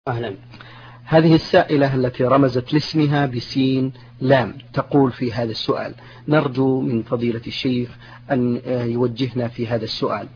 أهلا. هذه السائلة التي رمزت لاسمها بسين لام تقول في هذا السؤال: نرجو من فضيلة الشيخ أن يوجهنا في هذا السؤال.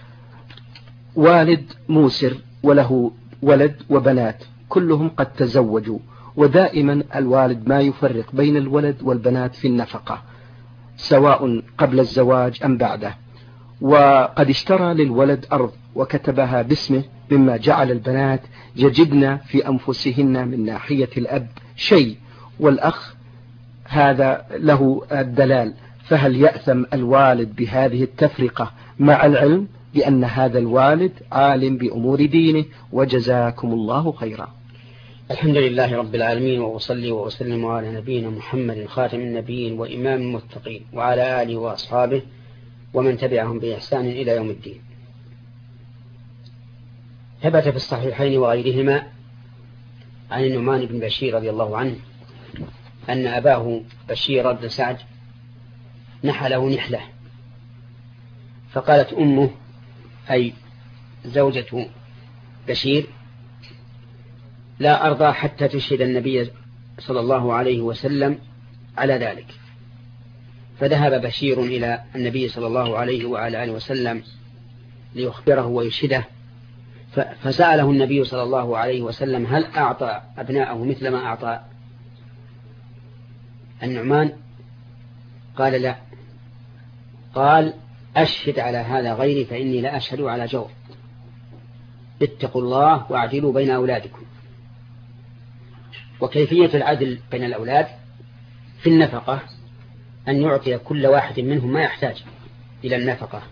والد موسر وله ولد وبنات كلهم قد تزوجوا، ودائما الوالد ما يفرق بين الولد والبنات في النفقة سواء قبل الزواج أم بعده، وقد اشترى للولد أرض وكتبها باسمه، مما جعل البنات يجدن في أنفسهن من ناحية الأب شيء، والأخ هذا له الدلال، فهل يأثم الوالد بهذه التفرقة مع العلم بأن هذا الوالد عالم بأمور دينه؟ وجزاكم الله خيرا. الحمد لله رب العالمين، وأصلي وأسلم على نبينا محمد خاتم النبيين وإمام المتقين وعلى آله وأصحابه ومن تبعهم بإحسان إلى يوم الدين. ثبت في الصحيحين وغيرهما عن النعمان بن بشير رضي الله عنه أن أباه بشير بن سعد نحى له نحلة، فقالت أمه أي زوجة بشير: لا أرضى حتى تشهد النبي صلى الله عليه وسلم على ذلك. فذهب بشير إلى النبي صلى الله عليه وعلى آله وسلم ليخبره ويشهده، فسأله النبي صلى الله عليه وسلم: هل أعطى أبناءه مثل ما أعطى النعمان؟ قال: لا. قال: أشهد على هذا غيري فإني لا أشهد على جور. اتقوا الله واعدلوا بين أولادكم. وكيفية العدل بين الأولاد في النفقة أن يعطي كل واحد منهم ما يحتاج إلى النفقة،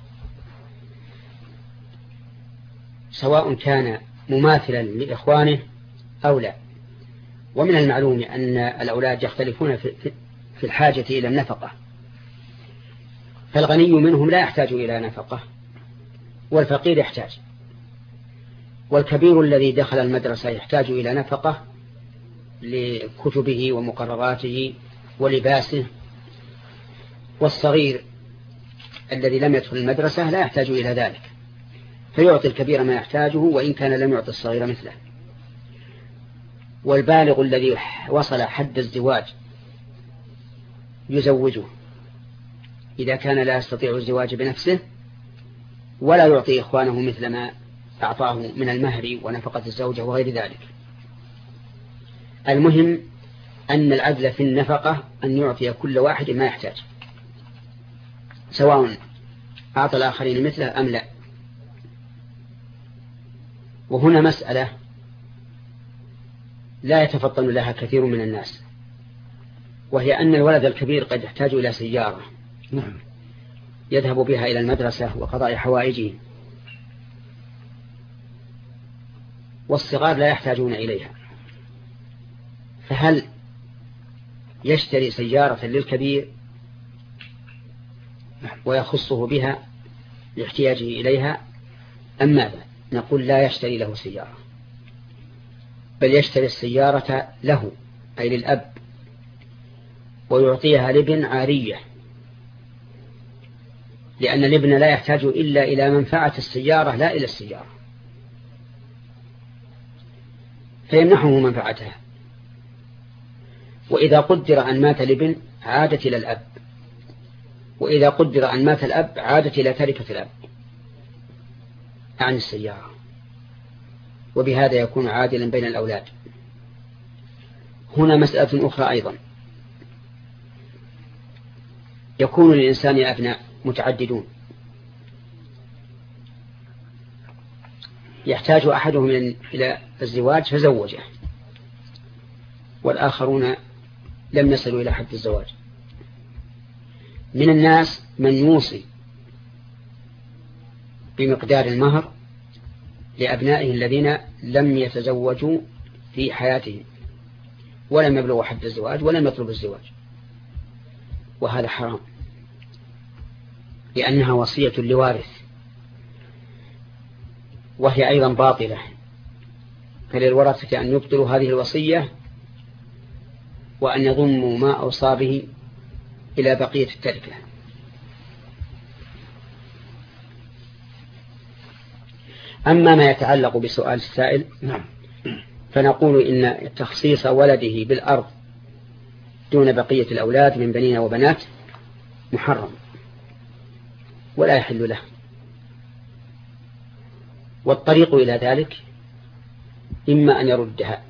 سواء كان مماثلا لإخوانه أو لا. ومن المعلوم أن الأولاد يختلفون في الحاجة إلى النفقة، فالغني منهم لا يحتاج إلى نفقة والفقير يحتاج، والكبير الذي دخل المدرسة يحتاج إلى نفقة لكتبه ومقرراته ولباسه، والصغير الذي لم يدخل المدرسة لا يحتاج إلى ذلك، فيعطي الكبير ما يحتاجه وإن كان لم يعطي الصغير مثله. والبالغ الذي وصل حد الزواج يزوجه إذا كان لا يستطيع الزواج بنفسه، ولا يعطي إخوانه مثل ما أعطاه من المهر ونفقة الزوجة وغير ذلك. المهم أن العدل في النفقة أن يعطي كل واحد ما يحتاج، سواء أعطى الآخرين مثله أم لا. وهنا مسألة لا يتفطن لها كثير من الناس، وهي أن الولد الكبير قد يحتاج إلى سيارة يذهب بها إلى المدرسة وقضاء حوائجه، والصغار لا يحتاجون إليها، فهل يشتري سيارة للكبير ويخصه بها لاحتياجه إليها أم ماذا؟ نقول: لا يشتري له سيارة، بل يشتري السيارة له أي للأب، ويعطيها لابن عارية، لأن الابن لا يحتاج إلا إلى منفعة السيارة لا إلى السيارة، فيمنحه منفعتها. وإذا قدر أن مات الابن عادت إلى الأب، وإذا قدر أن مات الأب عادت إلى تركة الأب عن السيارة، وبهذا يكون عادلا بين الأولاد. هنا مسألة أخرى أيضا: يكون للإنسان أبناء متعددون، يحتاج أحدهم إلى الزواج فزوجه، والآخرون لم يصلوا إلى حد الزواج. من الناس من يوصي بمقدار المهر لأبنائه الذين لم يتزوجوا في حياتهم ولم يبلغوا حد الزواج ولم يطلبوا الزواج، وهذا حرام، لأنها وصية لوارث، وهي أيضا باطلة، فللورثة أن يبطلوا هذه الوصية وأن يضموا ما أوصى به إلى بقية التركة. أما ما يتعلق بسؤال السائل، فنقول إن تخصيص ولده بالأرض دون بقية الأولاد من بنين وبنات محرم ولا يحل له. والطريق إلى ذلك إما أن يردها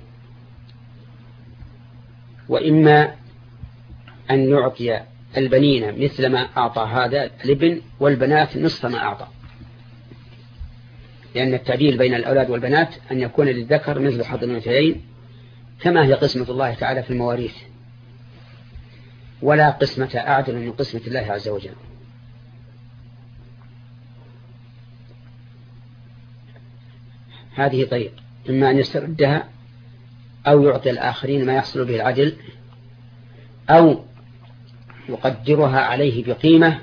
وإما أن يعطي البنين مثل ما أعطى هذا الابن والبنات نصف ما أعطى، لأن التعديل بين الأولاد والبنات أن يكون للذكر مثل حظ الأنثيين كما هي قسمة الله تعالى في المواريث، ولا قسمة أعدل من قسمة الله عز وجل. هذه طريق، إما أن يستردها أو يعطي الآخرين ما يحصل به العدل، أو يقدرها عليه بقيمة،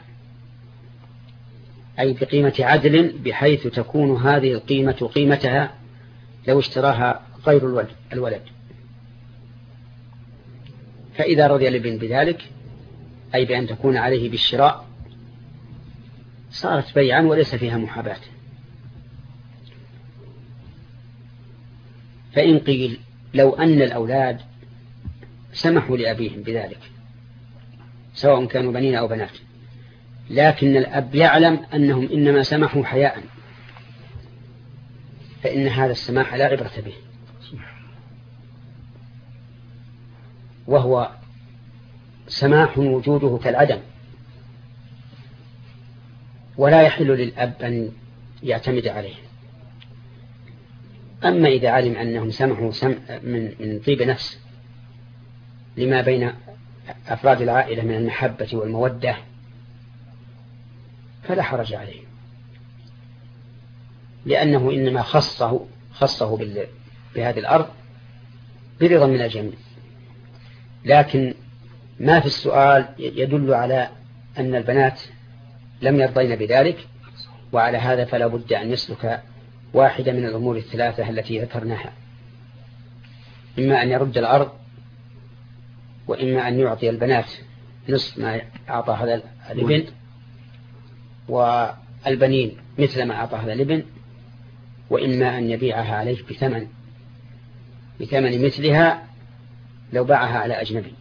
أي بقيمة عدل، بحيث تكون هذه القيمة قيمتها لو اشتراها غير الولد. فإذا رضي الابن بذلك، أي بأن تكون عليه بالشراء، صارت بيعا وليس فيها محاباة. فإن قيل لو أن الأولاد سمحوا لأبيهم بذلك سواء كانوا بنين أو بنات، لكن الأب يعلم أنهم إنما سمحوا حياء، فإن هذا السماح لا عبرة به، وهو سماح وجوده كالعدم، ولا يحل للأب أن يعتمد عليه. أما إذا علم أنهم سمحوا من طيب نفس لما بين أفراد العائلة من المحبة والمودة فلا حرج عليه، لأنه إنما خصه بهذه الأرض برضا من الجميع. لكن ما في السؤال يدل على أن البنات لم يرضين بذلك، وعلى هذا فلا بد أن يسلك واحدة من الأمور الثلاثة التي ذكرناها، إما أن يرد الأرض، وإما أن يعطي البنات نصف ما أعطى هذا الابن، والبنين مثل ما أعطى هذا الابن، وإما أن يبيعها عليه بثمن مثلها لو باعها على أجنبي.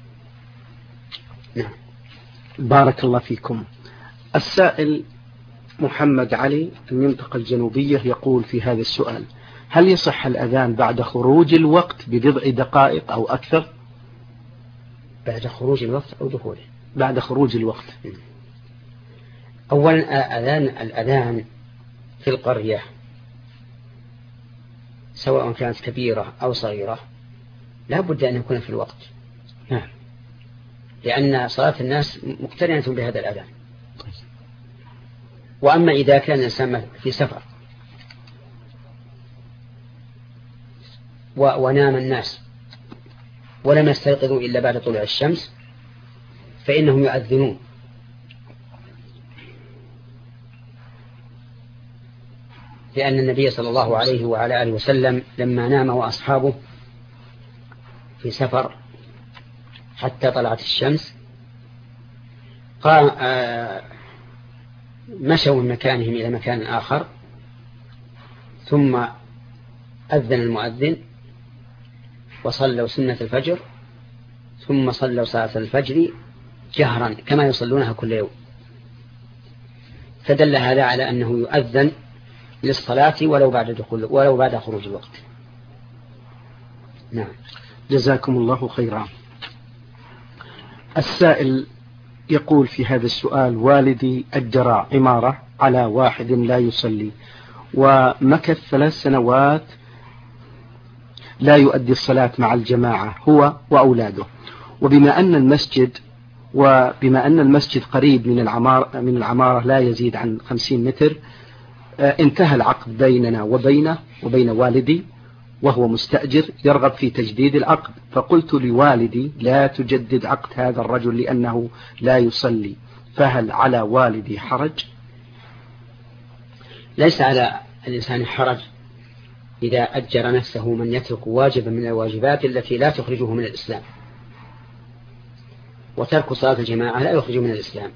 نعم. بارك الله فيكم. السائل محمد علي المنطقة الجنوبية يقول في هذا السؤال: هل يصح الأذان بعد خروج الوقت ببضع دقائق أو أكثر؟ بعد خروج الوقت أو دخوله؟ بعد خروج الوقت. أولا الأذان في القرية سواء كانت كبيرة أو صغيرة لا بد أن يكون في الوقت، لأن صلاة الناس مقترنة بهذا الأذان. وأما إذا كان الإنسان في سفر ونام الناس ولم يستيقظوا إلا بعد طلوع الشمس فإنهم يؤذنون، لأن النبي صلى الله عليه وعلى آله وسلم لما نام وأصحابه في سفر حتى طلعت الشمس مشوا من مكانهم إلى مكان آخر، ثم أذن المؤذن وصلوا سنة الفجر، ثم صلوا صلاة الفجر جهرا كما يصلونها كل يوم، فدل هذا على أنه يؤذن للصلاة ولو بعد خروج الوقت. نعم. جزاكم الله خيرا. السائل يقول في هذا السؤال: والدي أجر عمارة على واحد لا يصلي، ومكث 3 سنوات لا يؤدي الصلاة مع الجماعة هو وأولاده، وبما أن المسجد قريب من العمارة لا يزيد عن 50 متر، انتهى العقد بيننا وبين والدي، وهو مستأجر يرغب في تجديد العقد، فقلت لوالدي لا تجدد عقد هذا الرجل لأنه لا يصلي، فهل على والدي حرج؟ ليس على الإنسان حرج إذا أجر نفسه من يترك واجبا من الواجبات التي لا تخرجه من الإسلام، وترك صلاة الجماعة لا يخرجه من الإسلام،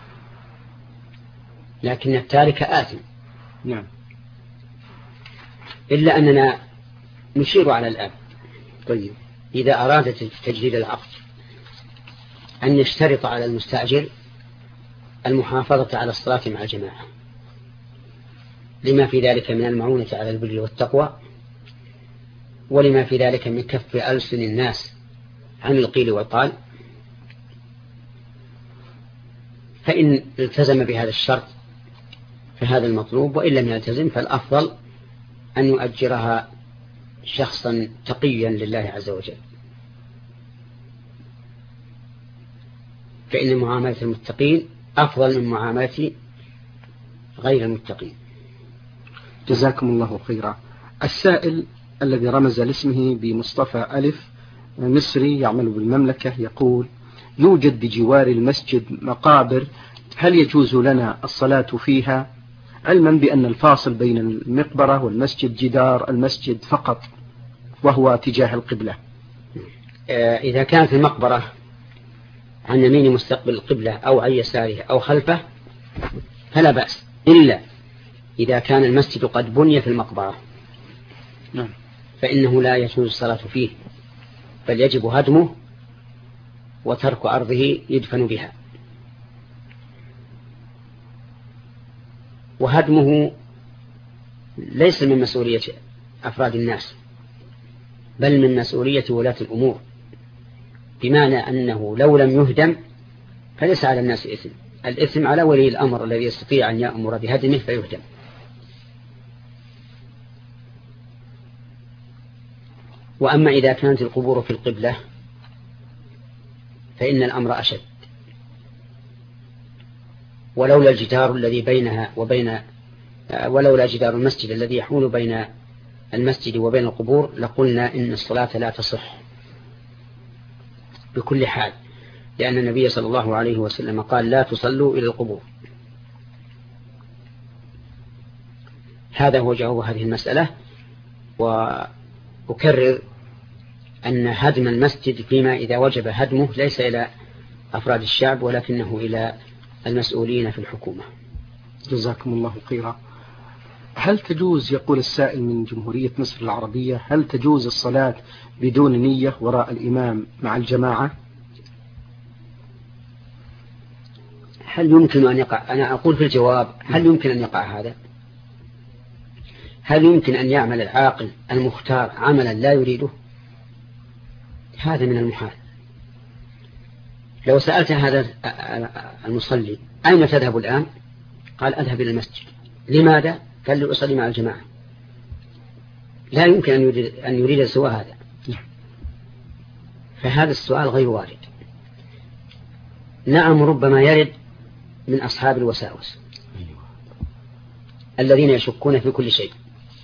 لكن التارك آثم. نعم. إلا أننا نشير على الآن. طيب، إذا أراد تجديد العقد أن يشترط على المستأجر المحافظة على الصلاة مع الجماعة، لما في ذلك من المعونة على البر والتقوى، ولما في ذلك من كف ألسن الناس عن القيل والقال. فإن التزم بهذا الشرط فهذا المطلوب، وإن لم يلتزم فالأفضل أن يؤجرها شخصا تقيا لله عز وجل، فإن معاملة المتقين أفضل من معاملة غير المتقين. جزاكم الله خيرا. السائل الذي رمز لاسمه بمصطفى ألف مصري يعمل بالمملكة يقول: يوجد بجوار المسجد مقابر، هل يجوز لنا الصلاة فيها، علما بأن الفاصل بين المقبرة والمسجد جدار المسجد فقط وهو تجاه القبلة؟ إذا كانت المقبرة عن يمين مستقبل القبلة أو عن يساره أو خلفه فلا بأس، إلا إذا كان المسجد قد بني في المقبرة فإنه لا يجوز الصلاة فيه، بل يجب هدمه وترك أرضه يدفن بها. وهدمه ليس من مسؤولية أفراد الناس، بل من مسؤولية ولاة الأمور، بمعنى أنه لو لم يهدم فليس على الناس إثم، الإثم على ولي الأمر الذي يستطيع أن يأمر بهدمه فيهدم. وأما إذا كانت القبور في القبلة فإن الأمر أشد، ولولا الجدار الذي بينها وبين ولولا جدار المسجد الذي يحول بين المسجد وبين القبور لقلنا إن الصلاة لا تصح بكل حال، لأن النبي صلى الله عليه وسلم قال: لا تصلوا إلى القبور. هذا هو جواب هذه المسألة. وأكرر أن هدم المسجد فيما إذا وجب هدمه ليس إلى أفراد الشعب ولكنه إلى المسؤولين في الحكومة. جزاكم الله خيرا. هل تجوز، يقول السائل من جمهورية مصر العربية، هل تجوز الصلاة بدون نية وراء الإمام مع الجماعة؟ هل يمكن أن يقع؟ أنا أقول في الجواب: هل يمكن أن يقع هذا؟ هل يمكن أن يعمل العاقل المختار عملا لا يريده؟ هذا من المحال. لو سألت هذا المصلي: أين تذهب الآن؟ قال: أذهب إلى المسجد. لماذا؟ قال: لأصلي مع الجماعة. لا يمكن أن يريد سوى هذا. فهذا السؤال غير وارد. نعم، ربما يرد من أصحاب الوساوس الذين يشكون في كل شيء،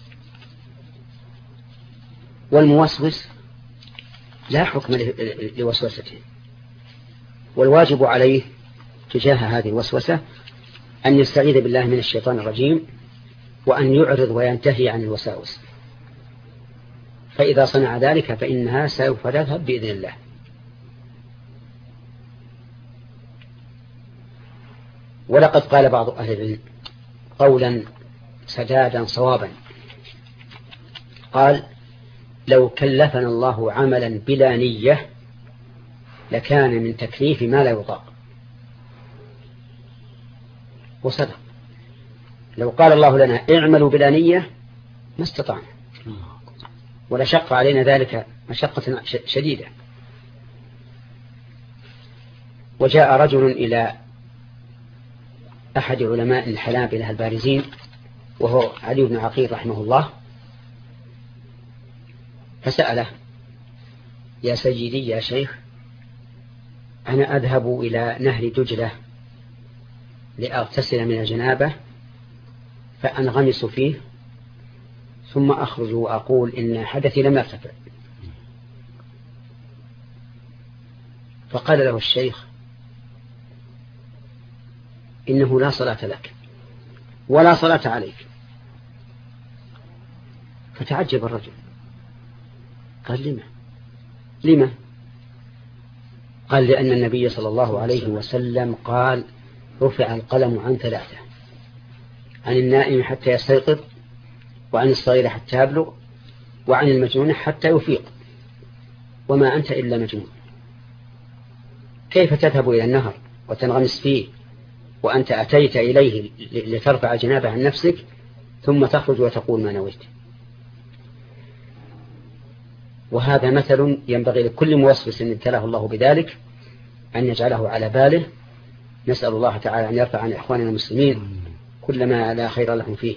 والموسوس لا حكم لوسوسته، والواجب عليه تجاه هذه الوسوسة أن يستعيذ بالله من الشيطان الرجيم، وأن يعرض وينتهي عن الوساوس، فإذا صنع ذلك فإنها سوف تذهب بإذن الله. ولقد قال بعض أهل العلم قولا سدادا صوابا، قال: لو كلفنا الله عملا بلا نية لكان من تكليف ما لا يطاق. وصدق. لو قال الله لنا اعملوا بلا نية ما استطعنا، ولا شق علينا ذلك مشقة شديدة. وجاء رجل إلى أحد علماء الحنابلة البارزين وهو علي بن عقيل رحمه الله، فسأله: يا سيدي يا شيخ، أنا أذهب إلى نهر دجلة لأغتسل من الجنابة فأنغمس فيه ثم أخرج وأقول إن حدثي لم يرتفع. فقال له الشيخ: إنه لا صلاة لك ولا صلاة عليك. فتعجب الرجل، قال: لما؟ قال: لأن النبي صلى الله عليه وسلم قال: رفع القلم عن 3، عن النائم حتى يستيقظ، وعن الصغير حتى يبلغ، وعن المجنون حتى يفيق، وما أنت إلا مجنون. كيف تذهب إلى النهر وتنغمس فيه وأنت أتيت إليه لترفع جنابه عن نفسك ثم تخرج وتقول ما نويت؟ وهذا مثل ينبغي لكل موسوس ابتلاه الله بذلك أن يجعله على باله. نسأل الله تعالى أن يرفع عن إخواننا المسلمين كل ما لا خير لهم فيه.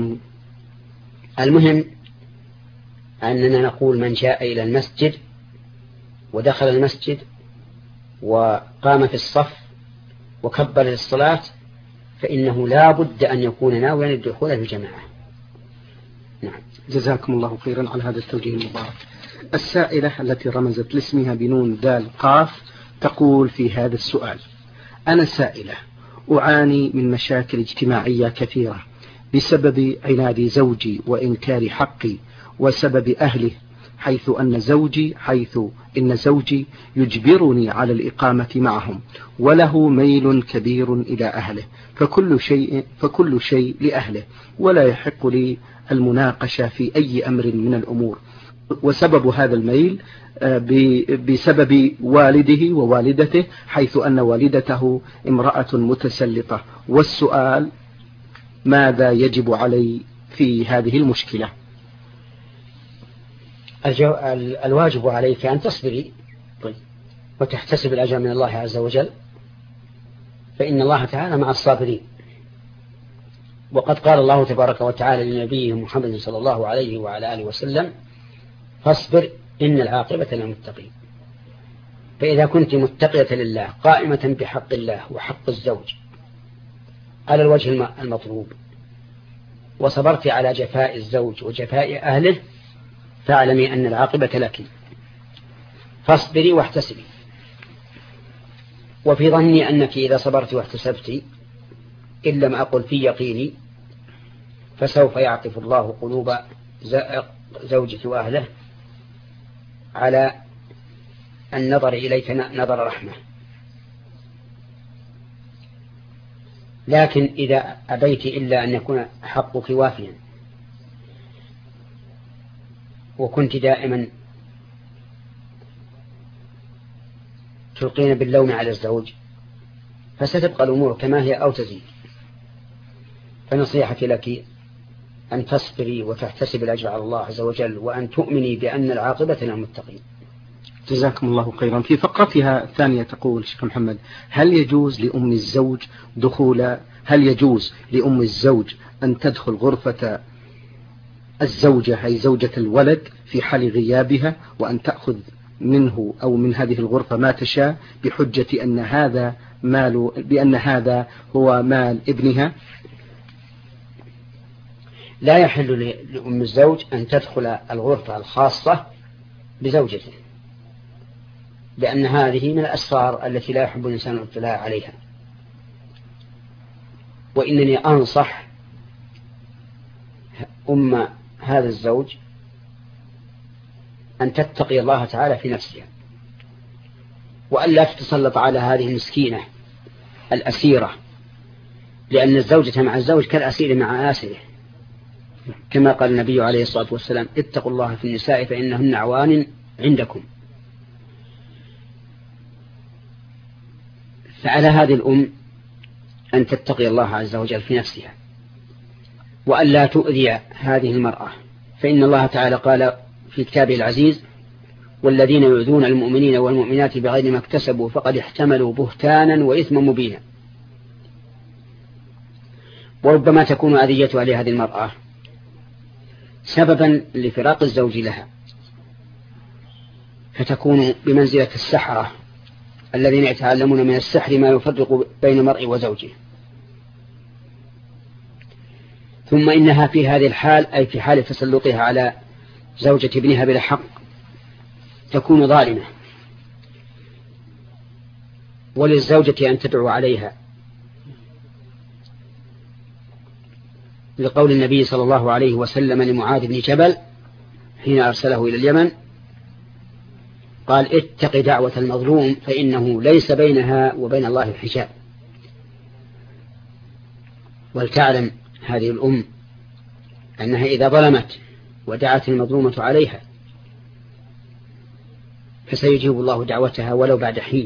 المهم أننا نقول من جاء إلى المسجد ودخل المسجد وقام في الصف وكبر للصلاة فإنه لا بد أن يكون ناويا الدخول في الجماعة. نعم، جزاكم الله خيرا على هذا التوجيه المبارك. السائلة التي رمزت لاسمها بنون دال قاف تقول في هذا السؤال: أنا سائلة أعاني من مشاكل اجتماعية كثيرة بسبب عناد زوجي وإنكار حقي وسبب أهله، حيث إن زوجي يجبرني على الإقامة معهم وله ميل كبير إلى أهله، فكل شيء لأهله ولا يحق لي المناقشة في أي أمر من الأمور. وسبب هذا الميل بسبب والده ووالدته، حيث أن والدته امرأة متسلطة. والسؤال: ماذا يجب علي في هذه المشكلة؟ الواجب عليك أن تصبري وتحتسب الأجر من الله عز وجل، فإن الله تعالى مع الصابرين. وقد قال الله تبارك وتعالى لنبيه محمد صلى الله عليه وعلى آله وسلم: فاصبر إن العاقبة للمتقين. فإذا كنت متقية لله قائمة بحق الله وحق الزوج على الوجه المطلوب وصبرت على جفاء الزوج وجفاء أهله فاعلمي أن العاقبة لك، فاصبري واحتسبي. وفي ظني أنك إذا صبرت واحتسبت إن لم أقل في يقيني فسوف يعطف الله قلوب زوجك وأهله على النظر إليك نظر رحمة. لكن إذا أبيت إلا أن يكون حقك وافيا وكنت دائما تلقين باللوم على الزوج فستبقى الأمور كما هي أو تزيد. فنصيحتي لك أن تصبري وتحتسب الأجر على الله عز وجل، وأن تؤمني بأن العاقبة للمتقين. جزاكم الله خيرا. في فقرتها الثانية تقول شيخ محمد: هل يجوز لأم الزوج أن تدخل غرفة الزوجة أي زوجة الولد في حال غيابها وأن تأخذ منه أو من هذه الغرفة ما تشاء بحجة بأن هذا هو مال ابنها؟ لا يحل لأم الزوج أن تدخل الغرفة الخاصة بزوجته، لأن هذه من الأسرار التي لا يحب الإنسان الاطلاع عليها. وإنني أنصح أم هذا الزوج أن تتقي الله تعالى في نفسها، وأن لا تتسلط على هذه المسكينة الأسيرة، لأن الزوجة مع الزوج كالأسير مع آسره، كما قال النبي عليه الصلاة والسلام: اتقوا الله في النساء فإنهن عوان عندكم. فعلى هذه الأم أن تتقي الله عز وجل في نفسها وأن لا تؤذي هذه المرأة، فإن الله تعالى قال في كتابه العزيز: والذين يؤذون المؤمنين والمؤمنات بغير ما اكتسبوا فقد احتملوا بهتانا وإثما مبينا. وربما تكون أذيتها لهذه المرأة سببا لفراق الزوج لها، فتكون بمنزلة السحرة الذين يتعلمون من السحر ما يفرق بين المرء وزوجه. ثم إنها في هذه الحال، أي في حال تسلطها على زوجة ابنها بلا حق، تكون ظالمة، وللزوجة أن تدعو عليها، لقول النبي صلى الله عليه وسلم لمعاذ بن جبل حين أرسله إلى اليمن قال: اتق دعوة المظلوم فإنه ليس بينها وبين الله حجاب. ولتعلم هذه الأم أنها إذا ظلمت ودعت المظلومة عليها، فسيجيب الله دعوتها ولو بعد حين.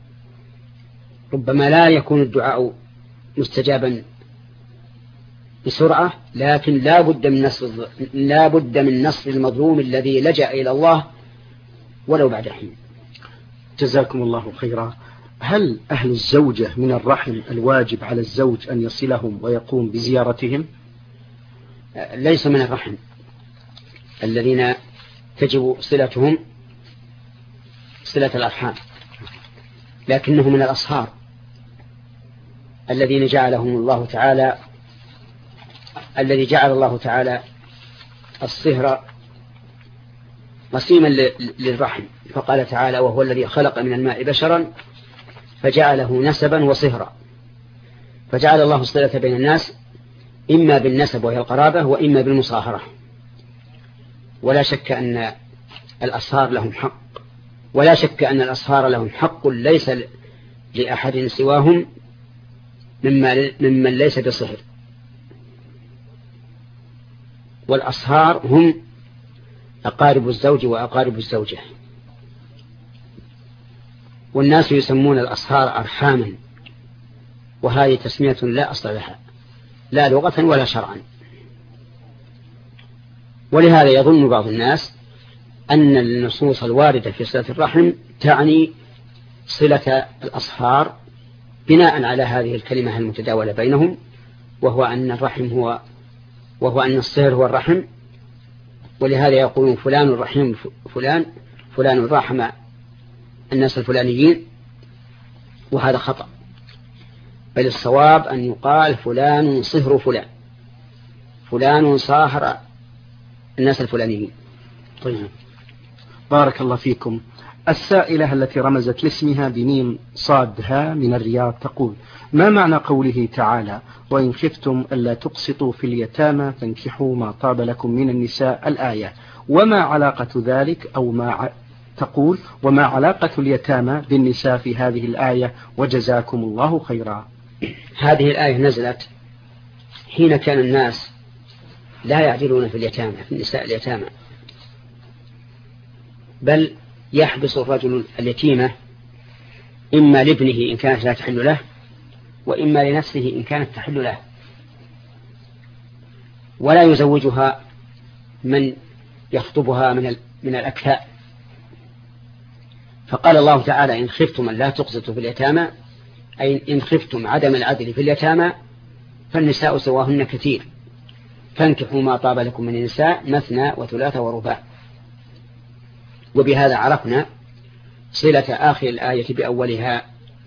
ربما لا يكون الدعاء مستجابا بسرعة، لكن لا بد من نصر المظلوم الذي لجأ إلى الله ولو بعد حين. جزاكم الله خيرا. هل أهل الزوجة من الرحم الواجب على الزوج أن يصلهم ويقوم بزيارتهم؟ ليس من الرحم الذين تجب صلتهم صلة الأرحام، لكنه من الأصهار الذي جعل الله تعالى الصهر قسيما للرحم، فقال تعالى: وهو الذي خلق من الماء بشرا فجعله نسبا وصهرا. فجعل الله الصلة بين الناس إما بالنسب وهي القرابة، وإما بالمصاهرة. ولا شك أن الأصهار لهم حق ليس لأحد سواهم ممن ليس بصهر. والأصهار هم أقارب الزوج وأقارب الزوجة، والناس يسمون الأصهار أرحاما، وهذه تسمية لا أصل لها لا لغة ولا شرعا. ولهذا يظن بعض الناس أن النصوص الواردة في صلة الرحم تعني صلة الأصهار بناء على هذه الكلمة المتداولة بينهم، وهو أن الصهر هو الرحم. ولهذا يقولون فلان الرحيم فلان رحم الناس الفلانيين، وهذا خطأ، بل الصواب أن يقال فلان صهر فلان صاهر الناس الفلانيين. طيب، بارك الله فيكم. السائلة التي رمزت لاسمها بميم صادها من الرياض تقول: ما معنى قوله تعالى: وإن خفتم ألا تقسطوا في اليتامى فانكحوا ما طاب لكم من النساء الآية، وما علاقة ذلك تقول: وما علاقة اليتامى بالنساء في هذه الآية، وجزاكم الله خيرا. هذه الآية نزلت حين كان الناس لا يعدلون في النساء اليتامى، بل يحبس الرجل اليتيمة إما لابنه إن كانت لا تحل له، وإما لنفسه إن كانت تحل له، ولا يزوجها من يخطبها من الأكفاء. فقال الله تعالى: إن خفتم أن لا تقسطوا في اليتامى، أي إن خفتم عدم العدل في اليتامى فالنساء سواهن كثير، فانكحوا ما طاب لكم من النساء مثنى وثلاث ورباع. وبهذا عرفنا صلة آخر الآية بأولها.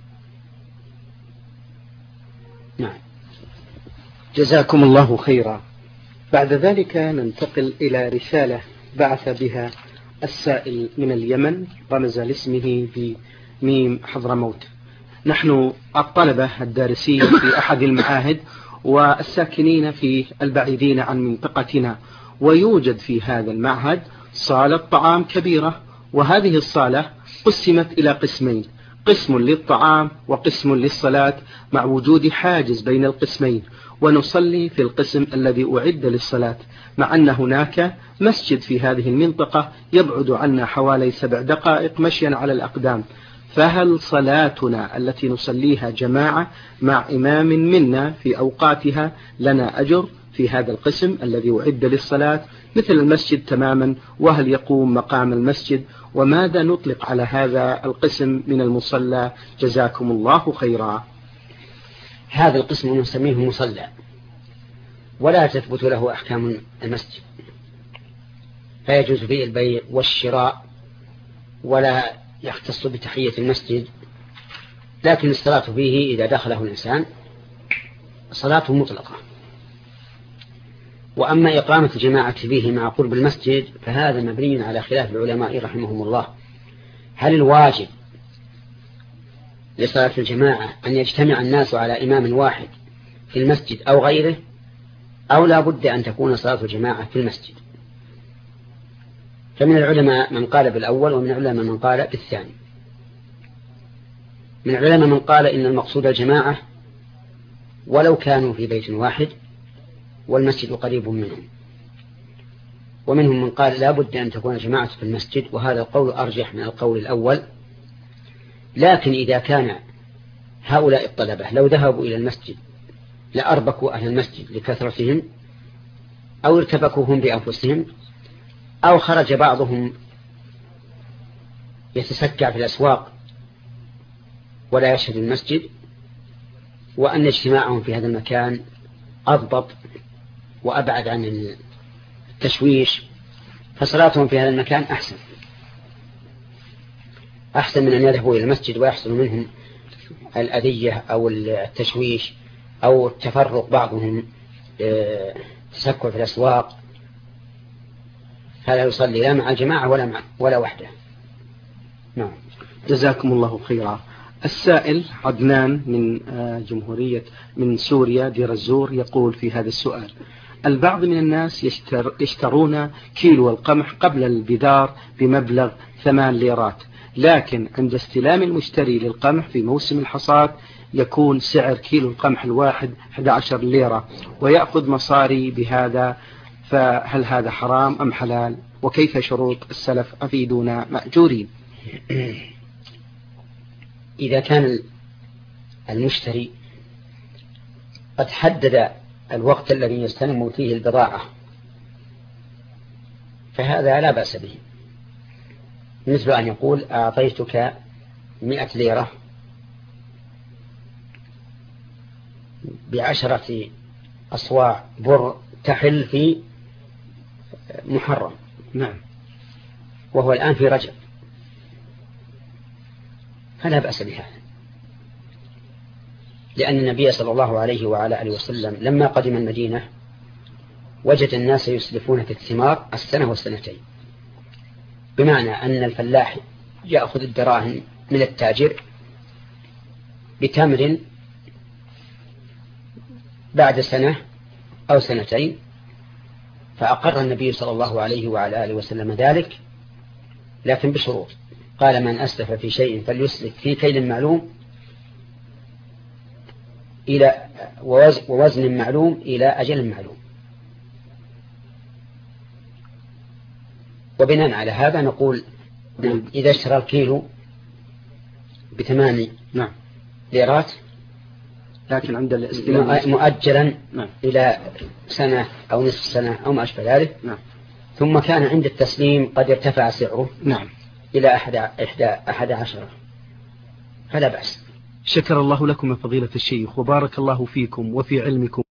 نعم. جزاكم الله خيرا. بعد ذلك ننتقل إلى رسالة بعث بها السائل من اليمن، رمز لاسمه بميم حضرموت. نحن الطلبة الدارسين في أحد المعاهد والساكنين في البعيدين عن منطقتنا، ويوجد في هذا المعهد صالة طعام كبيرة، وهذه الصالة قسمت إلى قسمين: قسم للطعام وقسم للصلاة، مع وجود حاجز بين القسمين، ونصلي في القسم الذي أعد للصلاة، مع أن هناك مسجد في هذه المنطقة يبعد عنا حوالي 7 دقائق مشيا على الأقدام. فهل صلاتنا التي نصليها جماعة مع إمام منا في أوقاتها لنا أجر في هذا القسم الذي أعد للصلاة مثل المسجد تماما؟ وهل يقوم مقام المسجد؟ وماذا نطلق على هذا القسم من المصلى؟ جزاكم الله خيرا. هذا القسم نسميه مصلى، ولا تثبت له أحكام المسجد، فيجوز فيه البيع والشراء، ولا يختص بتحية المسجد، لكن الصلاة فيه إذا دخله الإنسان صلاة مطلقة. وأما إقامة الجماعة فيه مع قرب المسجد فهذا مبني على خلاف العلماء رحمهم الله. هل الواجب لصلاة الجماعة أن يجتمع الناس على إمام واحد في المسجد أو غيره، أو لا بد أن تكون صلاة الجماعة في المسجد؟ فمن العلماء من قال بالأول، ومن العلماء من قال بالثاني. من العلماء من قال إن المقصود الجماعة ولو كانوا في بيت واحد والمسجد قريب منهم، ومنهم من قال لا بد أن تكون جماعة في المسجد، وهذا القول أرجح من القول الأول. لكن إذا كان هؤلاء الطلبة لو ذهبوا إلى المسجد لأربكوا أهل المسجد لكثرتهم، أو ارتبكوا هم بأنفسهم، أو خرج بعضهم يتسكع في الأسواق ولا يشهد المسجد، وأن اجتماعهم في هذا المكان أضبط وأبعد عن التشويش، فصلاتهم في هذا المكان أحسن من أن يذهبوا إلى المسجد ويحصل منهم الأذية أو التشويش أو التفرق، بعضهم تسكع في الأسواق، فلا يصلي لا مع الجماعة ولا وحده. نعم. جزاكم الله خيرا. السائل عدنان من جمهورية من سوريا دير الزور يقول في هذا السؤال: البعض من الناس يشترون كيلو القمح قبل البذار بمبلغ 8 ليرات، لكن عند استلام المشتري للقمح في موسم الحصاد يكون سعر كيلو القمح الواحد 11 ليرة ويأخذ مصاري بهذا، فهل هذا حرام أم حلال؟ وكيف شروط السلف؟ أفيدونا مأجورين. إذا كان المشتري قد حدد الوقت الذي يستلم فيه البضاعة فهذا لا بأس به، مثل أن يقول أعطيتك 100 ليرة ب10 أصواع بر تحل في محرم. نعم. وهو الآن في رجب، فلا بأس بها، لأن النبي صلى الله عليه وعلى آله وسلم لما قدم المدينة وجد الناس يسلفون في الثمار السنة والسنتين، بمعنى أن الفلاح يأخذ الدراهم من التاجر بتمر بعد سنة أو سنتين، فأقر النبي صلى الله عليه وعلى آله وسلم ذلك، لكن بشروط. قال: من أسلف في شيء فليسلف في كيل معلوم إلى ووزن معلوم إلى أجل معلوم. وبناء على هذا نقول إذا اشترى الكيلو ب8 ليرات لكن عند الاستلام مؤجلا إلى سنة أو نصف سنة أو ما أشبه ذلك، ثم كان عند التسليم قد ارتفع سعره إلى 11 فلا بأس. شكر الله لكم يا فضيلة الشيخ، وبارك الله فيكم وفي علمكم.